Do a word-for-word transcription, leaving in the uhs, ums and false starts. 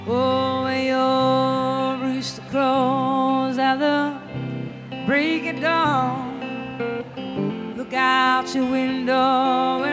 Oh, when your rooster crows at the break of dawn, look out your window